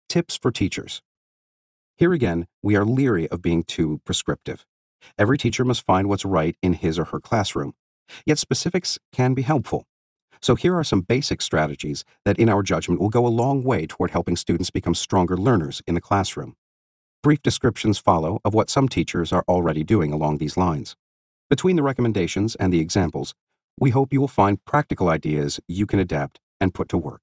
Tips for teachers. Here again, we are leery of being too prescriptive. Every teacher must find what's right in his or her classroom. Yet specifics can be helpful. So here are some basic strategies that, in our judgment, will go a long way toward helping students become stronger learners in the classroom. Brief descriptions follow of what some teachers are already doing along these lines. Between the recommendations and the examples, we hope you will find practical ideas you can adapt and put to work.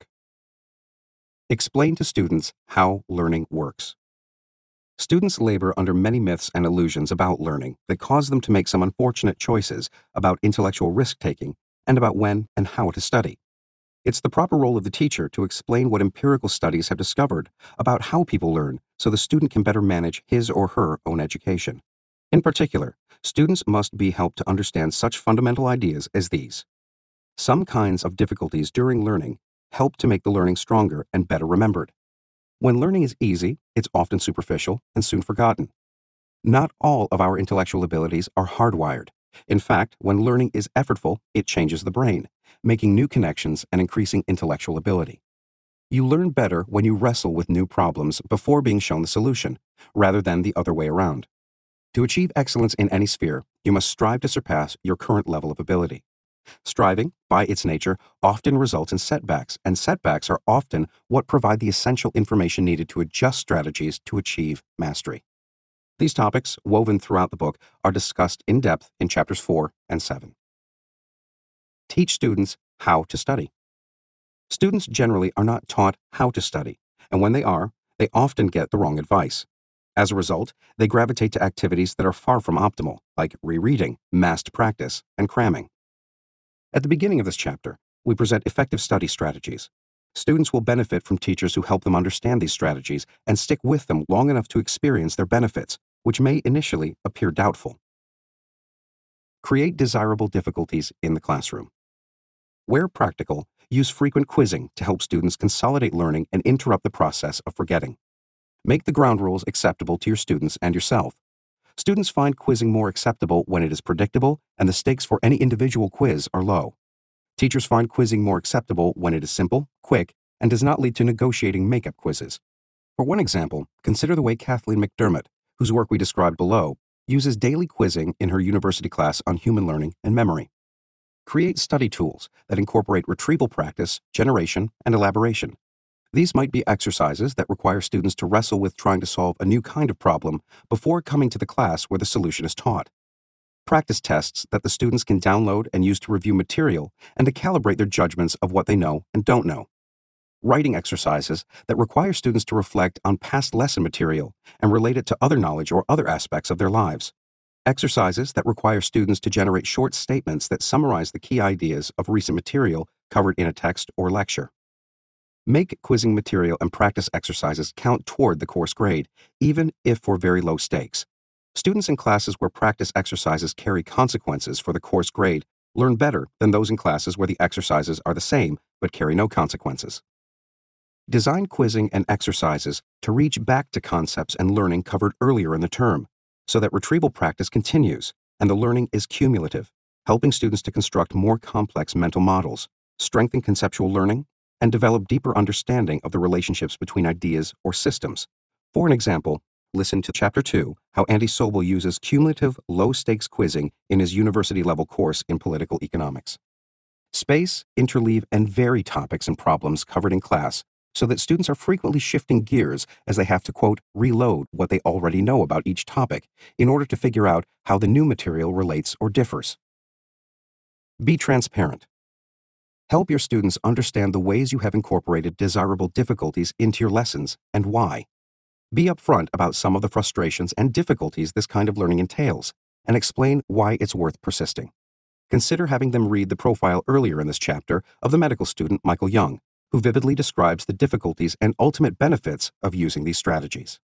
Explain to students how learning works. Students labor under many myths and illusions about learning that cause them to make some unfortunate choices about intellectual risk-taking and about when and how to study. It's the proper role of the teacher to explain what empirical studies have discovered about how people learn so the student can better manage his or her own education. In particular, students must be helped to understand such fundamental ideas as these. Some kinds of difficulties during learning help to make the learning stronger and better remembered. When learning is easy, it's often superficial and soon forgotten. Not all of our intellectual abilities are hardwired. In fact, when learning is effortful, it changes the brain, making new connections and increasing intellectual ability. You learn better when you wrestle with new problems before being shown the solution, rather than the other way around. To achieve excellence in any sphere, you must strive to surpass your current level of ability. Striving, by its nature, often results in setbacks, and setbacks are often what provide the essential information needed to adjust strategies to achieve mastery. These topics, woven throughout the book, are discussed in depth in chapters 4 and 7. Teach students how to study. Students generally are not taught how to study, and when they are, they often get the wrong advice. As a result, they gravitate to activities that are far from optimal, like rereading, massed practice, and cramming. At the beginning of this chapter, we present effective study strategies. Students will benefit from teachers who help them understand these strategies and stick with them long enough to experience their benefits, which may initially appear doubtful. Create desirable difficulties in the classroom. Where practical, use frequent quizzing to help students consolidate learning and interrupt the process of forgetting. Make the ground rules acceptable to your students and yourself. Students find quizzing more acceptable when it is predictable and the stakes for any individual quiz are low. Teachers find quizzing more acceptable when it is simple, quick, and does not lead to negotiating make-up quizzes. For one example, consider the way Kathleen McDermott, whose work we described below, uses daily quizzing in her university class on human learning and memory. Create study tools that incorporate retrieval practice, generation, and elaboration. These might be exercises that require students to wrestle with trying to solve a new kind of problem before coming to the class where the solution is taught. Practice tests that the students can download and use to review material and to calibrate their judgments of what they know and don't know. Writing exercises that require students to reflect on past lesson material and relate it to other knowledge or other aspects of their lives. Exercises that require students to generate short statements that summarize the key ideas of recent material covered in a text or lecture. Make quizzing material and practice exercises count toward the course grade, even if for very low stakes. Students in classes where practice exercises carry consequences for the course grade learn better than those in classes where the exercises are the same but carry no consequences. Design quizzing and exercises to reach back to concepts and learning covered earlier in the term, so that retrieval practice continues and the learning is cumulative, helping students to construct more complex mental models, strengthen conceptual learning, and develop deeper understanding of the relationships between ideas or systems. For an example, listen to Chapter 2, how Andy Sobel uses cumulative, low-stakes quizzing in his university-level course in political economics. Space, interleave, and vary topics and problems covered in class so that students are frequently shifting gears as they have to, quote, reload what they already know about each topic in order to figure out how the new material relates or differs. Be transparent. Help your students understand the ways you have incorporated desirable difficulties into your lessons and why. Be upfront about some of the frustrations and difficulties this kind of learning entails, and explain why it's worth persisting. Consider having them read the profile earlier in this chapter of the medical student Michael Young, who vividly describes the difficulties and ultimate benefits of using these strategies.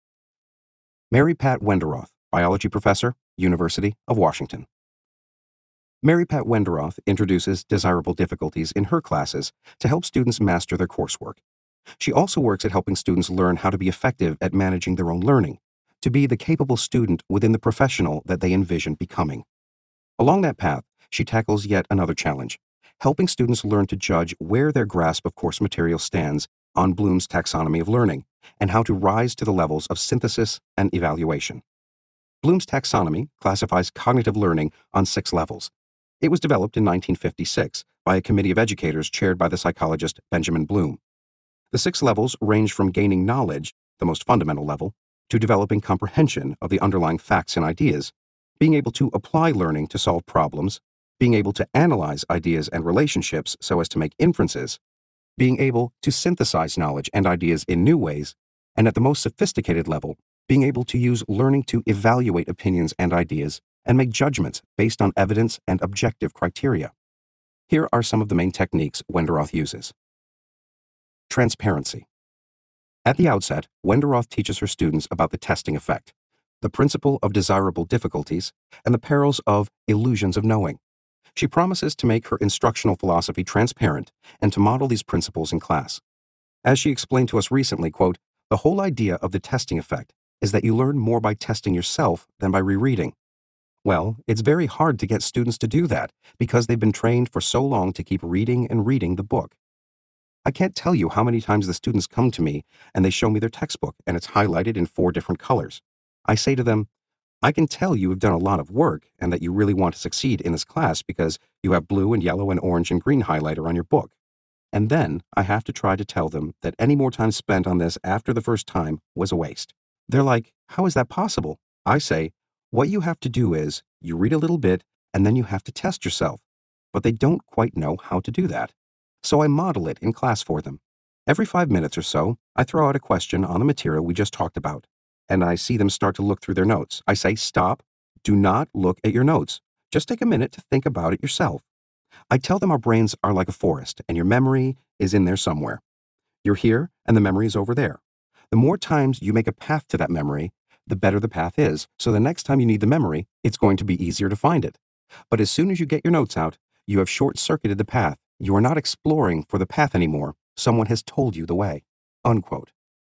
Mary Pat Wenderoth, biology professor, University of Washington. Mary Pat Wenderoth introduces desirable difficulties in her classes to help students master their coursework. She also works at helping students learn how to be effective at managing their own learning, to be the capable student within the professional that they envision becoming. Along that path, she tackles yet another challenge, helping students learn to judge where their grasp of course material stands on Bloom's taxonomy of learning and how to rise to the levels of synthesis and evaluation. Bloom's taxonomy classifies cognitive learning on 6 levels. It was developed in 1956 by a committee of educators chaired by the psychologist Benjamin Bloom. The 6 levels range from gaining knowledge, the most fundamental level, to developing comprehension of the underlying facts and ideas, being able to apply learning to solve problems, being able to analyze ideas and relationships so as to make inferences, being able to synthesize knowledge and ideas in new ways, and at the most sophisticated level, being able to use learning to evaluate opinions and ideas and make judgments based on evidence and objective criteria. Here are some of the main techniques Wenderoth uses. Transparency. At the outset, Wenderoth teaches her students about the testing effect, the principle of desirable difficulties, and the perils of illusions of knowing. She promises to make her instructional philosophy transparent and to model these principles in class. As she explained to us recently, quote, "The whole idea of the testing effect is that you learn more by testing yourself than by rereading." Well, it's very hard to get students to do that because they've been trained for so long to keep reading and reading the book. I can't tell you how many times the students come to me and they show me their textbook and it's highlighted in 4 different colors. I say to them, I can tell you have done a lot of work and that you really want to succeed in this class because you have blue and yellow and orange and green highlighter on your book. And then I have to try to tell them that any more time spent on this after the first time was a waste. They're like, how is that possible? I say, what you have to do is you read a little bit and then you have to test yourself. But they don't quite know how to do that. So I model it in class for them. Every 5 minutes or so, I throw out a question on the material we just talked about, and I see them start to look through their notes. I say, stop, do not look at your notes. Just take a minute to think about it yourself. I tell them our brains are like a forest, and your memory is in there somewhere. You're here, and the memory is over there. The more times you make a path to that memory, the better the path is, so the next time you need the memory, it's going to be easier to find it. But as soon as you get your notes out, you have short-circuited the path. You are not exploring for the path anymore. Someone has told you the way." Unquote.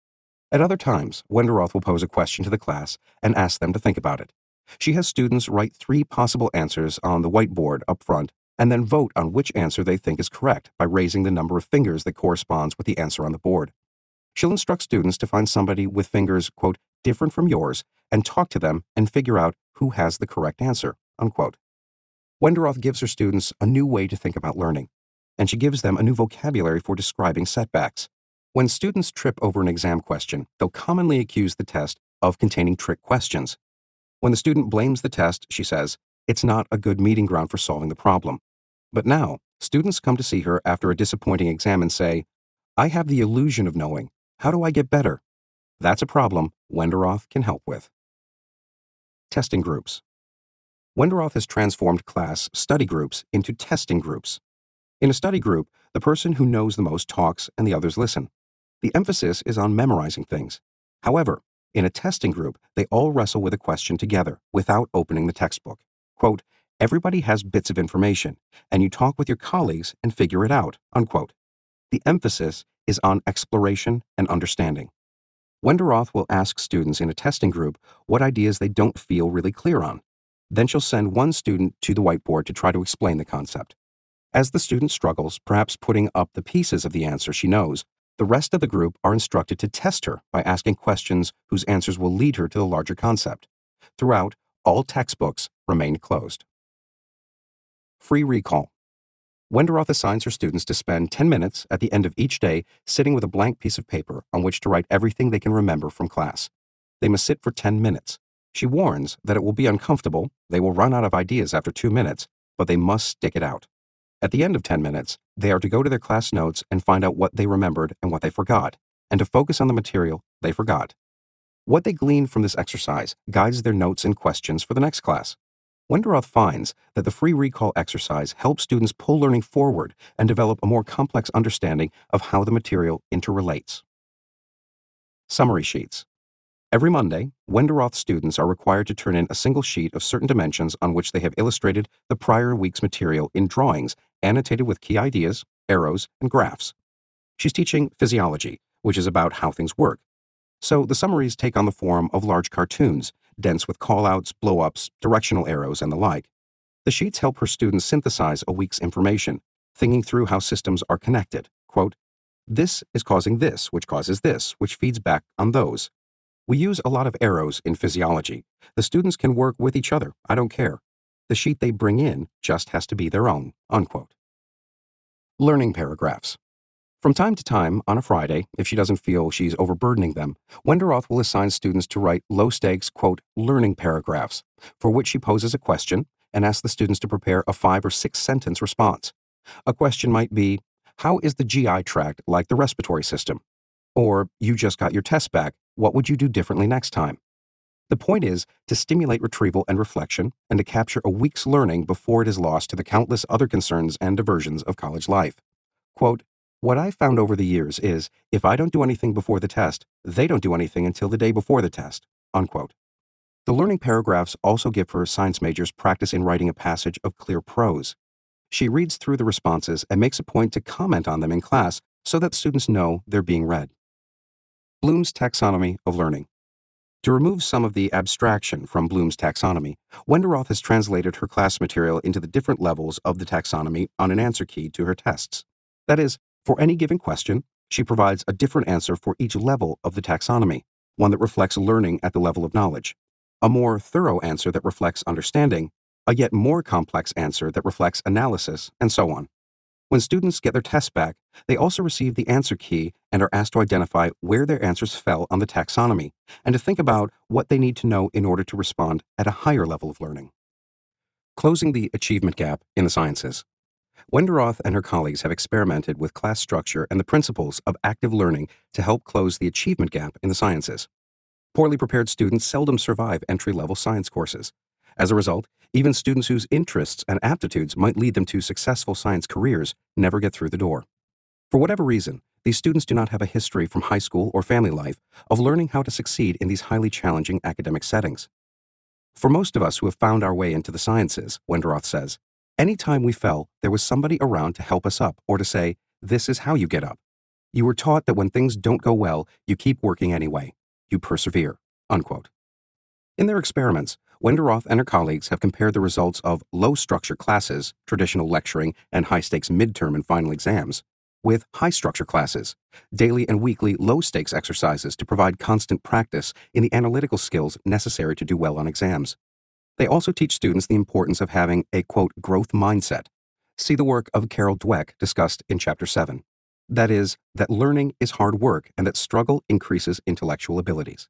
At other times, Wenderoth will pose a question to the class and ask them to think about it. She has students write 3 possible answers on the whiteboard up front and then vote on which answer they think is correct by raising the number of fingers that corresponds with the answer on the board. She'll instruct students to find somebody with fingers, quote, different from yours and talk to them and figure out who has the correct answer, unquote. Wenderoth gives her students a new way to think about learning, and she gives them a new vocabulary for describing setbacks. When students trip over an exam question, they'll commonly accuse the test of containing trick questions. When the student blames the test, she says, it's not a good meeting ground for solving the problem. But now, students come to see her after a disappointing exam and say, I have the illusion of knowing. How do I get better? That's a problem Wenderoth can help with. Testing groups. Wenderoth has transformed class study groups into testing groups. In a study group, the person who knows the most talks and the others listen. The emphasis is on memorizing things. However, in a testing group, they all wrestle with a question together without opening the textbook. Quote, everybody has bits of information, and you talk with your colleagues and figure it out, unquote. The emphasis is on exploration and understanding. Wenderoth will ask students in a testing group what ideas they don't feel really clear on. Then she'll send one student to the whiteboard to try to explain the concept. As the student struggles, perhaps putting up the pieces of the answer she knows, the rest of the group are instructed to test her by asking questions whose answers will lead her to the larger concept. Throughout, all textbooks remain closed. Free recall. Wenderoth assigns her students to spend 10 minutes at the end of each day sitting with a blank piece of paper on which to write everything they can remember from class. They must sit for 10 minutes. She warns that it will be uncomfortable, they will run out of ideas after 2 minutes, but they must stick it out. At the end of 10 minutes, they are to go to their class notes and find out what they remembered and what they forgot, and to focus on the material they forgot. What they glean from this exercise guides their notes and questions for the next class. Wenderoth finds that the free recall exercise helps students pull learning forward and develop a more complex understanding of how the material interrelates. Summary sheets. Every Monday, Wenderoth students are required to turn in a single sheet of certain dimensions on which they have illustrated the prior week's material in drawings annotated with key ideas, arrows, and graphs. She's teaching physiology, which is about how things work. So the summaries take on the form of large cartoons, dense with callouts, blow-ups, directional arrows, and the like. The sheets help her students synthesize a week's information, thinking through how systems are connected. Quote, This is causing this, which causes this, which feeds back on those. We use a lot of arrows in physiology. The students can work with each other. I don't care. The sheet they bring in just has to be their own." Unquote. Learning paragraphs. From time to time, on a Friday, if she doesn't feel she's overburdening them, Wenderoth will assign students to write low-stakes, quote, learning paragraphs, for which she poses a question and asks the students to prepare a 5 or 6 sentence response. A question might be, how is the GI tract like the respiratory system? Or, you just got your test back, what would you do differently next time? The point is to stimulate retrieval and reflection and to capture a week's learning before it is lost to the countless other concerns and diversions of college life. Quote, "What I've found over the years is, if I don't do anything before the test, they don't do anything until the day before the test." Unquote. The learning paragraphs also give her science majors practice in writing a passage of clear prose. She reads through the responses and makes a point to comment on them in class so that students know they're being read. Bloom's taxonomy of learning. To remove some of the abstraction from Bloom's taxonomy, Wenderoth has translated her class material into the different levels of the taxonomy on an answer key to her tests. That is, for any given question, she provides a different answer for each level of the taxonomy, one that reflects learning at the level of knowledge, a more thorough answer that reflects understanding, a yet more complex answer that reflects analysis, and so on. When students get their tests back, they also receive the answer key and are asked to identify where their answers fell on the taxonomy and to think about what they need to know in order to respond at a higher level of learning. Closing the achievement gap in the sciences. Wenderoth and her colleagues have experimented with class structure and the principles of active learning to help close the achievement gap in the sciences. Poorly prepared students seldom survive entry-level science courses. As a result, even students whose interests and aptitudes might lead them to successful science careers never get through the door. For whatever reason, these students do not have a history from high school or family life of learning how to succeed in these highly challenging academic settings. For most of us who have found our way into the sciences, Wenderoth says, any time we fell, there was somebody around to help us up or to say, this is how you get up. You were taught that when things don't go well, you keep working anyway. You persevere." Unquote. In their experiments, Wenderoth and her colleagues have compared the results of low-structure classes, traditional lecturing, and high-stakes midterm and final exams, with high-structure classes, daily and weekly low-stakes exercises to provide constant practice in the analytical skills necessary to do well on exams. They also teach students the importance of having a, quote, growth mindset. See the work of Carol Dweck discussed in Chapter 7. That is, that learning is hard work and that struggle increases intellectual abilities.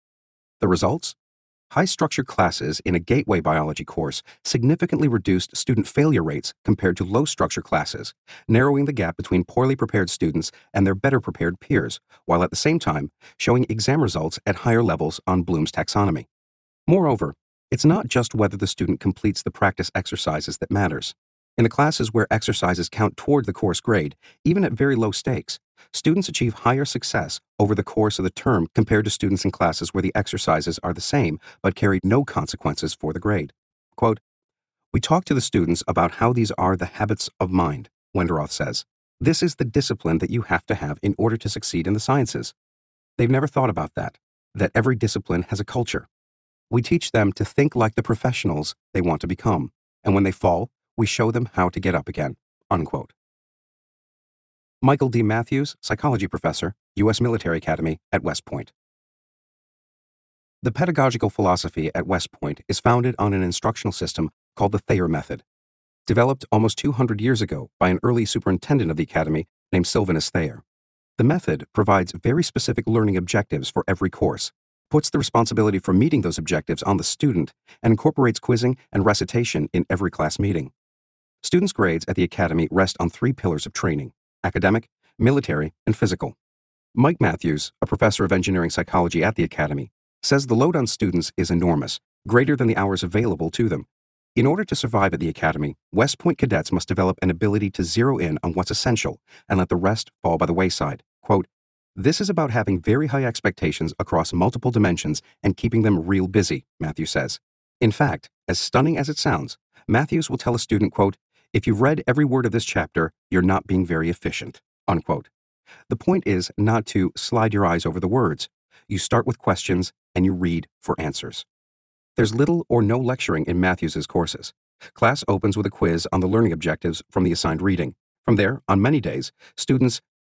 The results? High-structure classes in a gateway biology course significantly reduced student failure rates compared to low-structure classes, narrowing the gap between poorly prepared students and their better-prepared peers, while at the same time showing exam results at higher levels on Bloom's taxonomy. Moreover, it's not just whether the student completes the practice exercises that matters. In the classes where exercises count toward the course grade, even at very low stakes, students achieve higher success over the course of the term compared to students in classes where the exercises are the same but carry no consequences for the grade. Quote, "We talk to the students about how these are the habits of mind," Wenderoth says. "This is the discipline that you have to have in order to succeed in the sciences." They've never thought about that every discipline has a culture. We teach them to think like the professionals they want to become, and when they fall, we show them how to get up again." Unquote. Michael D. Matthews, psychology professor, U.S. Military Academy at West Point. The pedagogical philosophy at West Point is founded on an instructional system called the Thayer Method, developed almost 200 years ago by an early superintendent of the academy named Sylvanus Thayer. The method provides very specific learning objectives for every course, puts the responsibility for meeting those objectives on the student, and incorporates quizzing and recitation in every class meeting. Students' grades at the academy rest on 3 pillars of training: academic, military, and physical. Mike Matthews, a professor of engineering psychology at the academy, says the load on students is enormous, greater than the hours available to them. In order to survive at the academy, West Point cadets must develop an ability to zero in on what's essential and let the rest fall by the wayside. Quote, "This is about having very high expectations across multiple dimensions and keeping them real busy," Matthews says. In fact, as stunning as it sounds, Matthews will tell a student, quote, "If you've read every word of this chapter, you're not being very efficient," unquote. The point is not to slide your eyes over the words. You start with questions and you read for answers. There's little or no lecturing in Matthews's courses. Class opens with a quiz on the learning objectives from the assigned reading. From there, on many days, students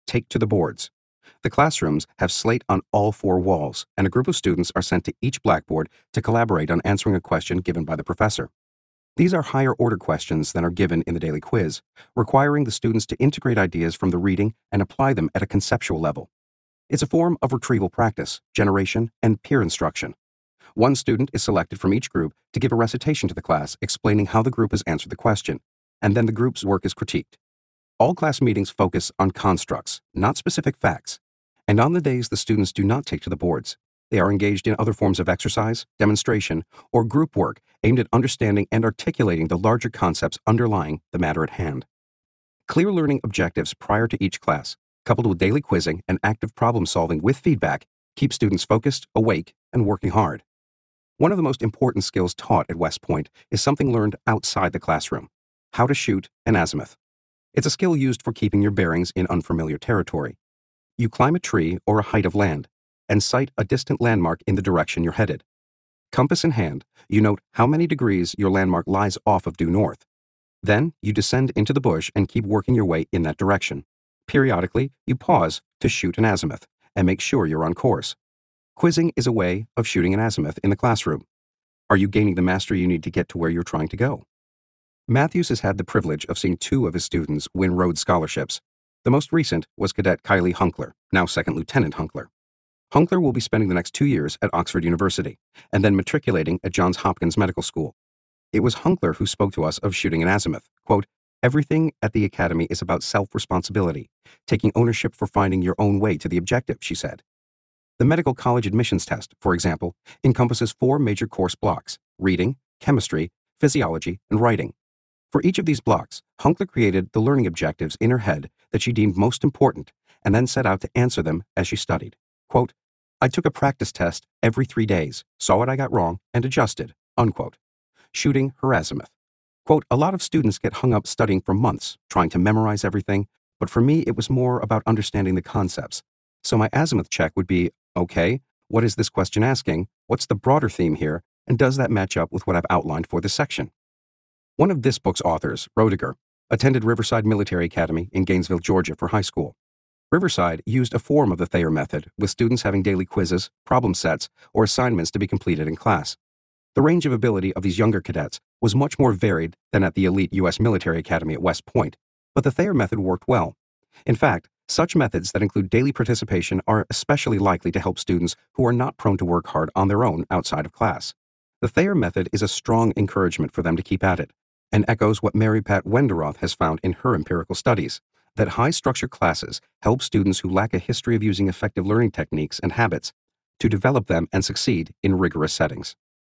take to the boards. The classrooms have slate on all four walls, and a group of students are sent to each blackboard to collaborate on answering a question given by the professor. These are higher order questions than are given in the daily quiz, requiring the students to integrate ideas from the reading and apply them at a conceptual level. It's a form of retrieval practice, generation, and peer instruction. One student is selected from each group to give a recitation to the class explaining how the group has answered the question, and then the group's work is critiqued. All class meetings focus on constructs, not specific facts, and on the days the students do not take to the boards, they are engaged in other forms of exercise, demonstration, or group work aimed at understanding and articulating the larger concepts underlying the matter at hand. Clear learning objectives prior to each class, coupled with daily quizzing and active problem solving with feedback, keep students focused, awake, and working hard. One of the most important skills taught at West Point is something learned outside the classroom: how to shoot an azimuth. It's a skill used for keeping your bearings in unfamiliar territory. You climb a tree or a height of land and sight a distant landmark in the direction you're headed. Compass in hand, you note how many degrees your landmark lies off of due north. Then you descend into the bush and keep working your way in that direction. Periodically, you pause to shoot an azimuth and make sure you're on course. Quizzing is a way of shooting an azimuth in the classroom. Are you gaining the mastery you need to get to where you're trying to go? Matthews has had the privilege of seeing two of his students win Rhodes Scholarships. The most recent was Cadet Kylie Hunkler, now Second Lieutenant Hunkler. Hunkler will be spending the next 2 years at Oxford University, and then matriculating at Johns Hopkins Medical School. It was Hunkler who spoke to us of shooting an azimuth. Quote, "Everything at the academy is about self-responsibility, taking ownership for finding your own way to the objective," she said. The medical college admissions test, for example, encompasses 4 major course blocks: reading, chemistry, physiology, and writing. For each of these blocks, Hunkler created the learning objectives in her head that she deemed most important, and then set out to answer them as she studied. Quote, "I took a practice test every 3 days, saw what I got wrong, and adjusted," unquote. Shooting her azimuth. Quote, "A lot of students get hung up studying for months, trying to memorize everything, but for me it was more about understanding the concepts. So my azimuth check would be, okay, what is this question asking? What's the broader theme here? And does that match up with what I've outlined for this section?" One of this book's authors, Roediger, attended Riverside Military Academy in Gainesville, Georgia for high school. Riverside used a form of the Thayer method, with students having daily quizzes, problem sets, or assignments to be completed in class. The range of ability of these younger cadets was much more varied than at the elite U.S. Military Academy at West Point, but the Thayer method worked well. In fact, such methods that include daily participation are especially likely to help students who are not prone to work hard on their own outside of class. The Thayer method is a strong encouragement for them to keep at it, and echoes what Mary Pat Wenderoth has found in her empirical studies, that high-structure classes help students who lack a history of using effective learning techniques and habits to develop them and succeed in rigorous settings.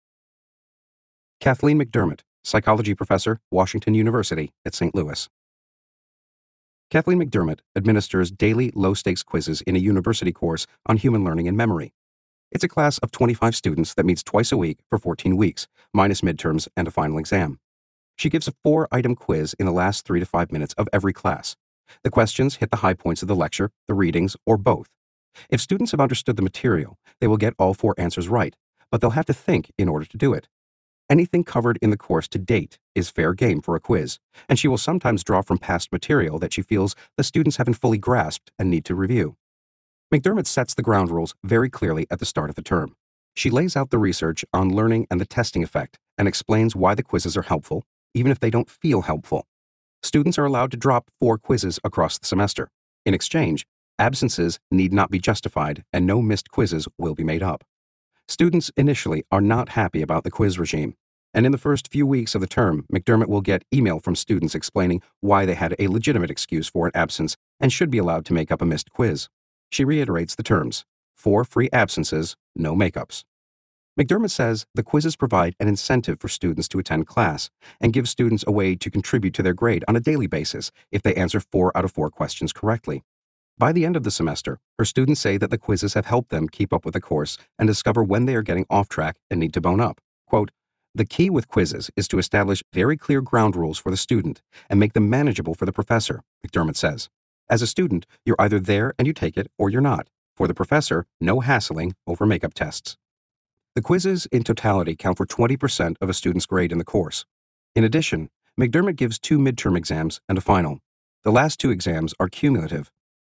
Kathleen McDermott, psychology professor, Washington University at St. Louis. Kathleen McDermott administers daily low-stakes quizzes in a university course on human learning and memory. It's a class of 25 students that meets twice a week for 14 weeks, minus midterms and a final exam. She gives a 4-item quiz in the last 3 to 5 minutes of every class. The questions hit the high points of the lecture, the readings, or both. If students have understood the material, they will get all 4 answers right, but they'll have to think in order to do it. Anything covered in the course to date is fair game for a quiz, and she will sometimes draw from past material that she feels the students haven't fully grasped and need to review. McDermott sets the ground rules very clearly at the start of the term. She lays out the research on learning and the testing effect and explains why the quizzes are helpful, even if they don't feel helpful. Students are allowed to drop 4 quizzes across the semester. In exchange, absences need not be justified and no missed quizzes will be made up. Students initially are not happy about the quiz regime, and in the first few weeks of the term, McDermott will get email from students explaining why they had a legitimate excuse for an absence and should be allowed to make up a missed quiz. She reiterates the terms: 4 free absences, no makeups. McDermott says the quizzes provide an incentive for students to attend class and give students a way to contribute to their grade on a daily basis if they answer 4 out of 4 questions correctly. By the end of the semester, her students say that the quizzes have helped them keep up with the course and discover when they are getting off track and need to bone up. Quote, "The key with quizzes is to establish very clear ground rules for the student and make them manageable for the professor," McDermott says. "As a student, you're either there and you take it or you're not. For the professor, no hassling over makeup tests." The quizzes in totality count for 20% of a student's grade in the course. In addition, McDermott gives 2 midterm exams and a final. The last 2 exams are cumulative.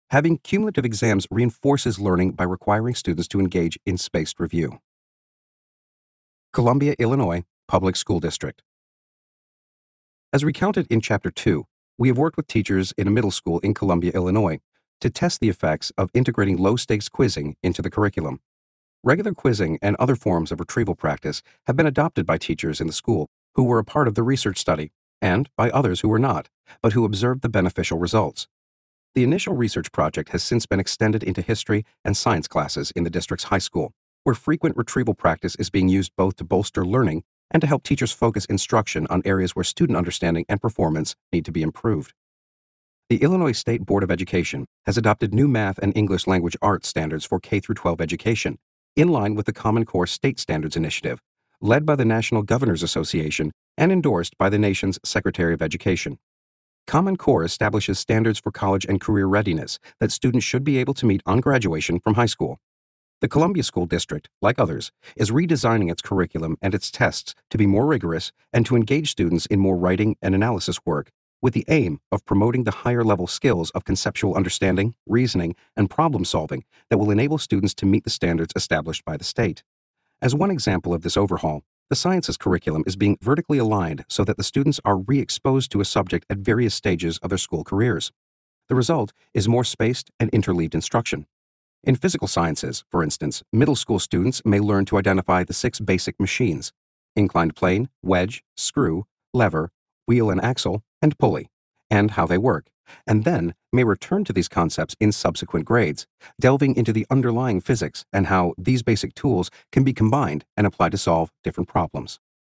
Having cumulative exams reinforces learning by requiring students to engage in spaced review. Columbia, Illinois Public School District. As recounted in Chapter 2, we have worked with teachers in a middle school in Columbia, Illinois, to test the effects of integrating low-stakes quizzing into the curriculum. Regular quizzing and other forms of retrieval practice have been adopted by teachers in the school who were a part of the research study, and by others who were not, but who observed the beneficial results. The initial research project has since been extended into history and science classes in the district's high school, where frequent retrieval practice is being used both to bolster learning and to help teachers focus instruction on areas where student understanding and performance need to be improved. The Illinois State Board of Education has adopted new math and English language arts standards for K-12 education, in line with the Common Core State Standards Initiative, led by the National Governors Association and endorsed by the nation's Secretary of Education. Common Core establishes standards for college and career readiness that students should be able to meet on graduation from high school. The Columbia School District, like others, is redesigning its curriculum and its tests to be more rigorous and to engage students in more writing and analysis work, with the aim of promoting the higher-level skills of conceptual understanding, reasoning, and problem-solving that will enable students to meet the standards established by the state. As one example of this overhaul, the sciences curriculum is being vertically aligned so that the students are re-exposed to a subject at various stages of their school careers. The result is more spaced and interleaved instruction. In physical sciences, for instance, middle school students may learn to identify the 6 basic machines: inclined plane, wedge, screw, lever, wheel and axle, and pulley, and how they work, and then may return to these concepts in subsequent grades, delving into the underlying physics and how these basic tools can be combined and applied to solve different problems.